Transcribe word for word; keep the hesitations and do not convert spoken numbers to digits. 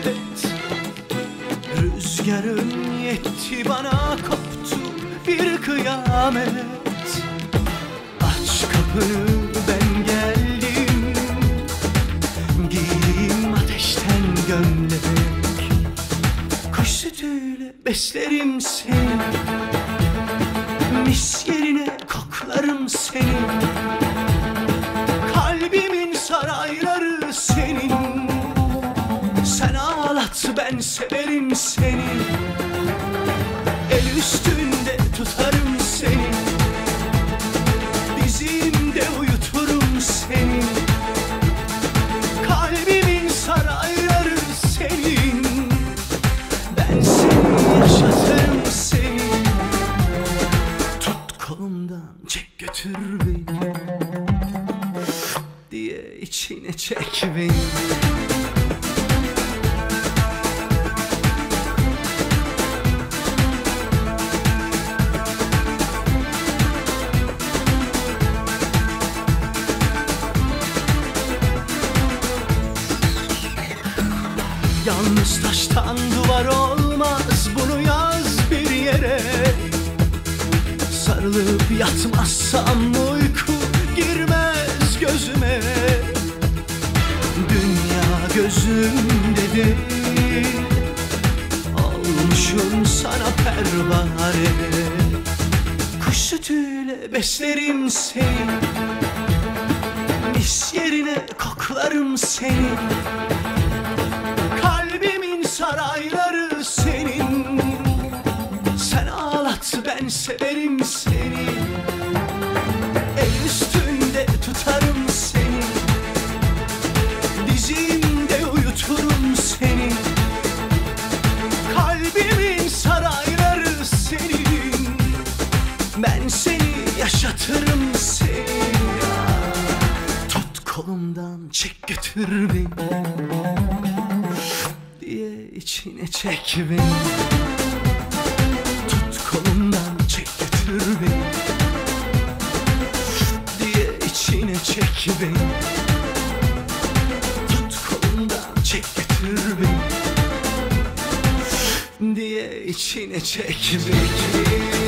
evet. Rüzgarın yetti bana, koptu bir kıyamet. Aç kapını, ben geldim. Giyeyim ateşten gömlek. Kuş sütüyle beslerim seni. Mis yerine koklarım seni. Kalbimin sarayları senin. Sen ağlat, ben severim seni. El üstünde tutarım seni. Dizimde uyuturum seni. Kalbimin sarayları senin. Ben seni yaşatırım seni. Tut kolumdan, çek götür beni diye içine çek beni. Yalnız taştan duvar olmaz, bunu yaz bir yere. Sarılıp yatmazsam uyku girmez gözüme. Dünya gözümde değil, olmuşum sana pervane. Kuş sütüyle beslerim seni. Mis yerine koklarım seni. Kalbimin sarayları senin. Sen ağlat, ben severim seni. El üstünde tutarım seni. Dizimde uyuturum seni. Kalbimin sarayları senin. Ben seni yaşatırım seni. Tut kolumdan, çek götür beni diye içine çek beni. Tut kolumdan, çek götür beni diye içine çek beni. Tut kolumdan, çek götür beni diye içine çek beni.